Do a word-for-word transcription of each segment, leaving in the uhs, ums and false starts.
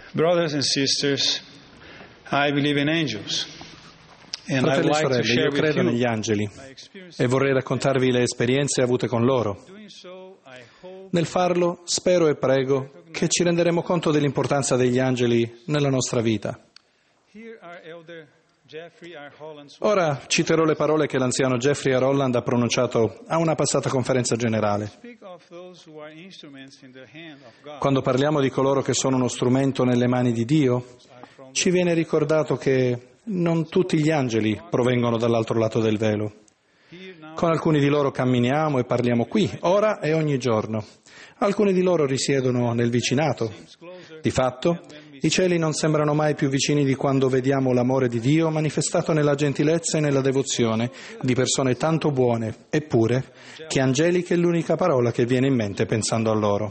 Brothers and sisters, I believe in angels. And I would Fratelli e like to sorelle, share io with credo you negli angeli my experience. e vorrei raccontarvi le esperienze avute con loro. Doing so, I hope Nel farlo, spero e prego che ci renderemo conto dell'importanza degli angeli nella nostra vita. here are Elder Jeffrey R. Holland's Ora citerò le parole che l'anziano Jeffrey R. Holland ha pronunciato a una passata conferenza generale. speak of those who are instruments in the hand of God. Quando parliamo di coloro che sono uno strumento nelle mani di Dio, ci viene ricordato che non tutti gli angeli provengono dall'altro lato del velo. Here now, Con alcuni di loro camminiamo e parliamo qui, ora e ogni giorno. Alcuni di loro risiedono nel vicinato. Di fatto, i cieli non sembrano mai più vicini di quando vediamo l'amore di Dio manifestato nella gentilezza e nella devozione di persone tanto buone, eppure, che angeliche è l'unica parola che viene in mente pensando a loro.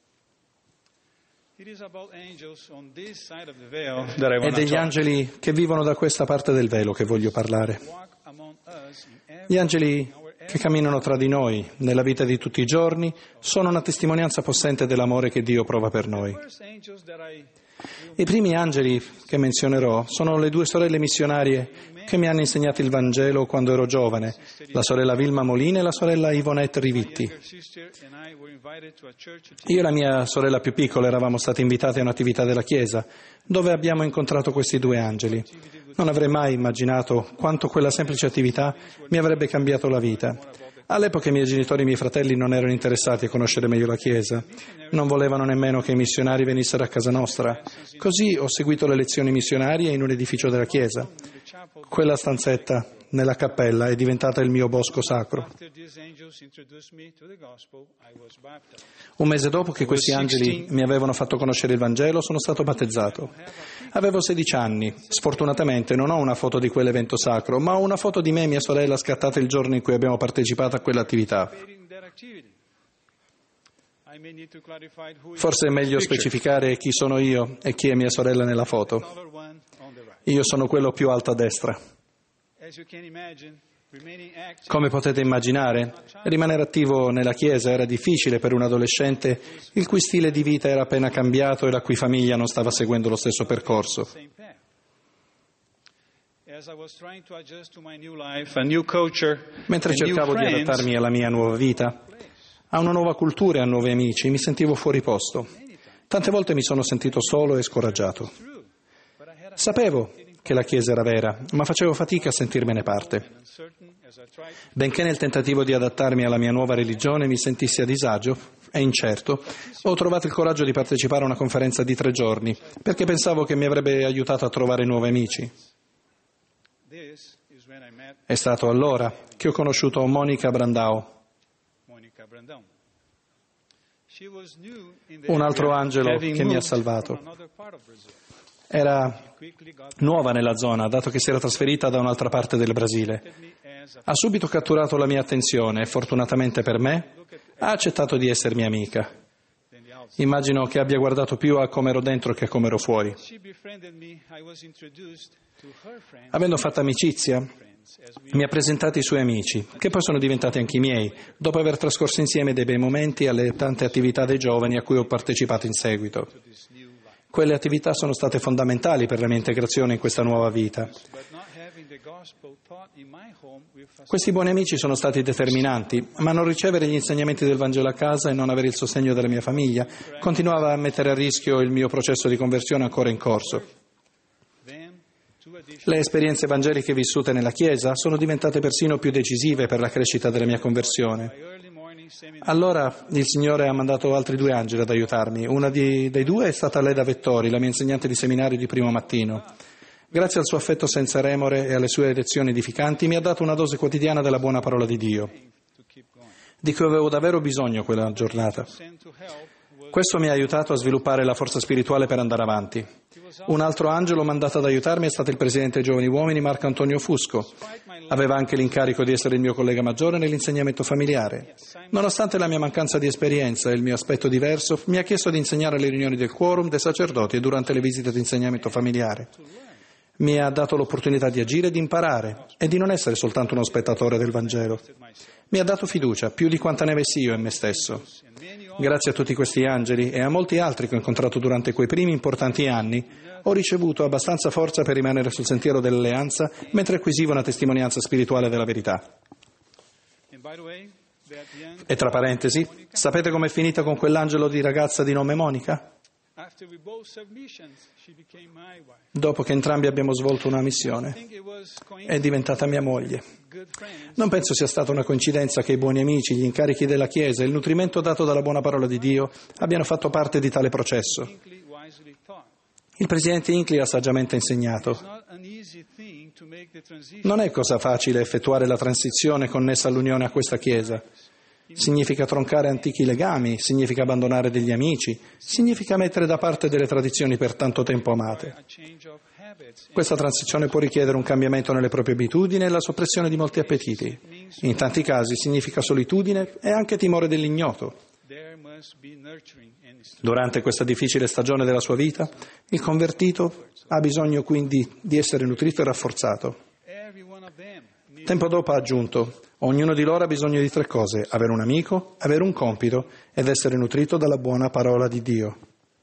it is about angels on this side of the veil that I È want to degli talk. angeli che vivono da questa parte del velo che voglio parlare. Walk among us in every Gli angeli che camminano tra di noi nella vita di tutti i giorni sono una testimonianza possente dell'amore che Dio prova per noi. first angels that I I primi angeli che menzionerò sono le due sorelle missionarie che mi hanno insegnato il Vangelo quando ero giovane, la sorella Vilma Molina e la sorella Yvonette Rivitti. younger sister and I were invited to a church to teach. Io e la mia sorella più piccola eravamo stati invitati a un'attività della Chiesa, dove abbiamo incontrato questi due angeli. Non avrei mai immaginato quanto quella semplice attività mi avrebbe cambiato la vita. All'epoca i miei genitori e i miei fratelli non erano interessati a conoscere meglio la Chiesa, non volevano nemmeno che i missionari venissero a casa nostra. Così ho seguito le lezioni missionarie in un edificio della Chiesa. Quella stanzetta nella cappella è diventata il mio bosco sacro. After these angels introduced me to the gospel, I was baptized. Un mese dopo che questi angeli mi avevano fatto conoscere il Vangelo, sono stato battezzato. Avevo sedici anni. Sfortunatamente non ho una foto di quell'evento sacro, ma ho una foto di me e mia sorella scattata il giorno in cui abbiamo partecipato a quell'attività. In that activity. I may need to clarify who is Forse è meglio this picture. specificare chi sono io e chi è mia sorella nella foto. Taller one on the right. Io sono quello più alto a destra. As you can imagine, remaining active Come potete immaginare, rimanere attivo nella Chiesa era difficile per un adolescente il cui stile di vita era appena cambiato e la cui famiglia non stava seguendo lo stesso percorso. same path. As I was trying to adjust to my new life, a new culture, Mentre and new cercavo di friends, adattarmi alla mia nuova vita, a una nuova cultura e a nuovi amici, mi sentivo fuori posto. Tante volte mi sono sentito solo e scoraggiato. true, but I had a Sapevo che la Chiesa era vera, ma facevo fatica a sentirmene parte. uncertain as I tried to Benché nel tentativo di adattarmi alla mia nuova religione mi sentissi a disagio e incerto, ho trovato il coraggio di partecipare a una conferenza di tre giorni, perché pensavo che mi avrebbe aiutato a trovare nuovi amici. this is when I met È stato allora che ho conosciuto Monica Brandao, Monica Brandão. She was new in the un altro area, angelo having che mi ha moved salvato. from another part of Brazil. Era Quickly got nuova nella zona, dato che si era trasferita da un'altra parte del Brasile. me as a Ha subito catturato la mia attenzione e fortunatamente per me ha accettato di essermi amica. than the outside. Immagino che abbia guardato più a come ero dentro che a come ero fuori. She befriended me. I was introduced to her friends. Avendo fatto amicizia, friends as we mi ha presentato i suoi amici, che poi sono diventati anche i miei, dopo aver trascorso insieme dei bei momenti alle tante attività dei giovani a cui ho partecipato in seguito. this new life. Quelle attività sono state fondamentali per la mia integrazione in questa nuova vita. But not having the gospel taught in my home with us. Questi buoni amici sono stati determinanti, ma non ricevere gli insegnamenti del Vangelo a casa e non avere il sostegno della mia famiglia continuava a mettere a rischio il mio processo di conversione ancora in corso. Then, two additional Le esperienze evangeliche vissute nella Chiesa sono diventate persino più decisive per la crescita della mia conversione. early morning seminar. Allora il Signore ha mandato altri due angeli ad aiutarmi. Una di- dei due è stata Leda Vettori, la mia insegnante di seminario di primo mattino. Grazie al suo affetto senza remore e alle sue lezioni edificanti mi ha dato una dose quotidiana della buona parola di Dio, To keep going. di cui avevo davvero bisogno quella giornata. Sent to help was Questo mi ha aiutato a sviluppare la forza spirituale per andare avanti. Un altro angelo mandato ad aiutarmi è stato il presidente dei Giovani Uomini Marco Antonio Fusco. Aveva anche l'incarico di essere il mio collega maggiore nell'insegnamento familiare. Nonostante la mia mancanza di esperienza e il mio aspetto diverso, mi ha chiesto di insegnare alle riunioni del quorum, dei sacerdoti e durante le visite di insegnamento familiare. Mi ha dato l'opportunità di agire e di imparare e di non essere soltanto uno spettatore del Vangelo. Mi ha dato fiducia, più di quanta ne avessi io in me stesso. Grazie a tutti questi angeli e a molti altri che ho incontrato durante quei primi importanti anni, ho ricevuto abbastanza forza per rimanere sul sentiero dell'alleanza mentre acquisivo una testimonianza spirituale della verità. E tra parentesi, sapete com'è finita con quell'angelo di ragazza di nome Monica? Dopo che entrambi abbiamo svolto una missione, è diventata mia moglie. Non penso sia stata una coincidenza che i buoni amici, gli incarichi della Chiesa e il nutrimento dato dalla buona parola di Dio abbiano fatto parte di tale processo. Il presidente Hinckley ha saggiamente insegnato: non è cosa facile effettuare la transizione connessa all'unione a questa Chiesa. Significa troncare antichi legami, significa abbandonare degli amici, significa mettere da parte delle tradizioni per tanto tempo amate. Questa transizione può richiedere un cambiamento nelle proprie abitudini e la soppressione di molti appetiti. In tanti casi significa solitudine e anche timore dell'ignoto. Durante questa difficile stagione della sua vita, il convertito ha bisogno quindi di essere nutrito e rafforzato. Tempo dopo ha aggiunto: ognuno di loro ha bisogno di tre cose: avere un amico, avere un compito ed essere nutrito dalla buona parola di Dio.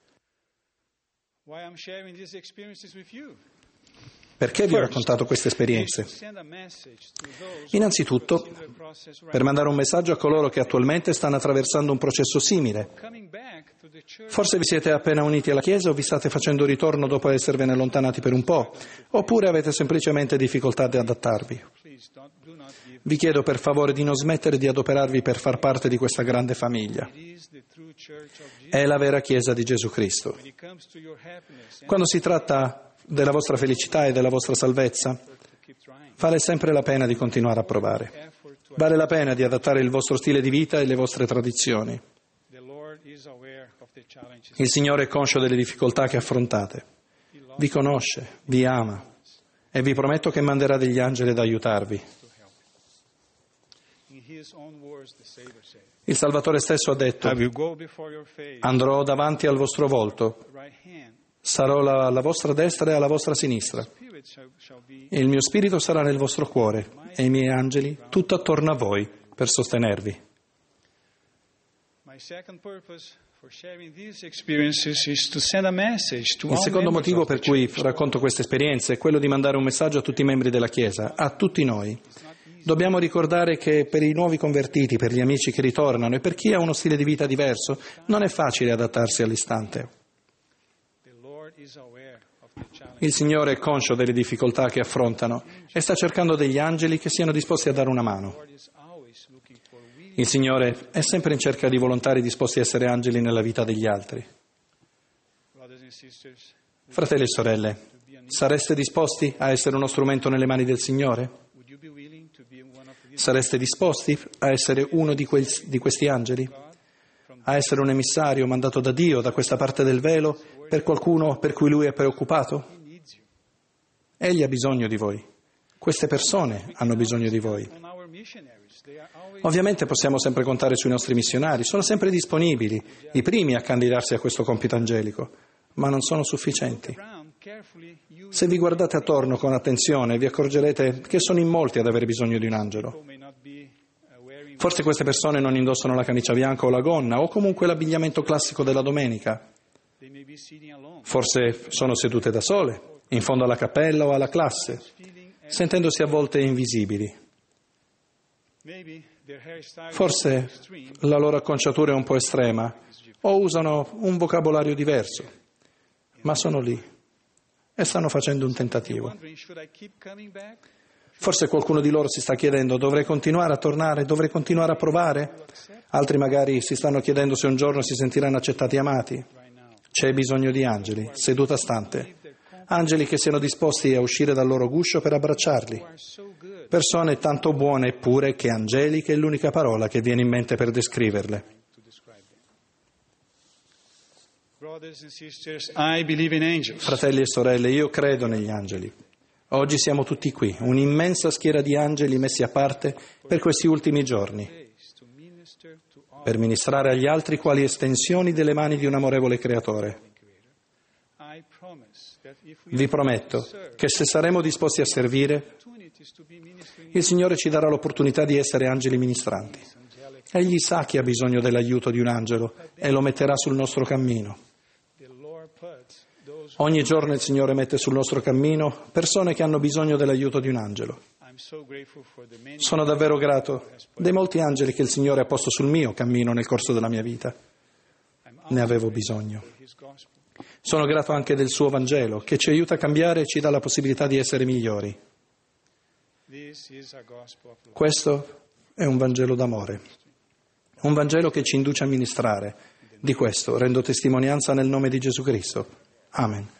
Perché vi ho raccontato queste esperienze? Innanzitutto, per mandare un messaggio a coloro che attualmente stanno attraversando un processo simile. Forse vi siete appena uniti alla Chiesa o vi state facendo ritorno dopo esservene allontanati per un po', oppure avete semplicemente difficoltà di adattarvi. Vi chiedo per favore di non smettere di adoperarvi per far parte di questa grande famiglia. È la vera Chiesa di Gesù Cristo. Quando si tratta della vostra felicità e della vostra salvezza, vale sempre la pena di continuare a provare. Vale la pena di adattare il vostro stile di vita e le vostre tradizioni. Il Signore è conscio delle difficoltà che affrontate. Vi conosce, vi ama e vi prometto che manderà degli angeli ad aiutarvi. Il Salvatore stesso ha detto: andrò davanti al vostro volto, sarò alla, alla vostra destra e alla vostra sinistra. E il mio spirito sarà nel vostro cuore e i miei angeli tutto attorno a voi per sostenervi. Il secondo motivo per cui racconto queste esperienze è quello di mandare un messaggio a tutti i membri della Chiesa, a tutti noi. Dobbiamo ricordare che per i nuovi convertiti, per gli amici che ritornano e per chi ha uno stile di vita diverso, non è facile adattarsi all'istante. Il Signore è conscio delle difficoltà che affrontano e sta cercando degli angeli che siano disposti a dare una mano. Il Signore è sempre in cerca di volontari disposti a essere angeli nella vita degli altri. Fratelli e sorelle, sareste disposti a essere uno strumento nelle mani del Signore? Sareste disposti a essere uno di, quel, di questi angeli? A essere un emissario mandato da Dio da questa parte del velo per qualcuno per cui Lui è preoccupato? Egli ha bisogno di voi. Queste persone hanno bisogno di voi. Ovviamente possiamo sempre contare sui nostri missionari, sono sempre disponibili, i primi a candidarsi a questo compito angelico, ma non sono sufficienti. Se vi guardate attorno con attenzione, vi accorgerete che sono in molti ad avere bisogno di un angelo. Forse queste persone non indossano la camicia bianca o la gonna, o comunque l'abbigliamento classico della domenica. Forse sono sedute da sole, in fondo alla cappella o alla classe, sentendosi a volte invisibili. Forse la loro acconciatura è un po' estrema, o usano un vocabolario diverso, ma sono lì e stanno facendo un tentativo. Forse qualcuno di loro si sta chiedendo: dovrei continuare a tornare, dovrei continuare a provare? Altri magari si stanno chiedendo se un giorno si sentiranno accettati e amati. C'è bisogno di angeli, seduta stante, angeli che siano disposti a uscire dal loro guscio per abbracciarli. Persone tanto buone e pure che angeliche è l'unica parola che viene in mente per descriverle. Fratelli e sorelle, io credo negli angeli. Oggi siamo tutti qui, un'immensa schiera di angeli messi a parte per questi ultimi giorni, per ministrare agli altri quali estensioni delle mani di un amorevole Creatore. Vi prometto che se saremo disposti a servire, il Signore ci darà l'opportunità di essere angeli ministranti. Egli sa chi ha bisogno dell'aiuto di un angelo e lo metterà sul nostro cammino. Ogni giorno il Signore mette sul nostro cammino persone che hanno bisogno dell'aiuto di un angelo. Sono davvero grato dei molti angeli che il Signore ha posto sul mio cammino nel corso della mia vita. Ne avevo bisogno. Sono grato anche del suo Vangelo, che ci aiuta a cambiare e ci dà la possibilità di essere migliori. Questo è un Vangelo d'amore, un Vangelo che ci induce a ministrare. Di questo rendo testimonianza nel nome di Gesù Cristo. Amen.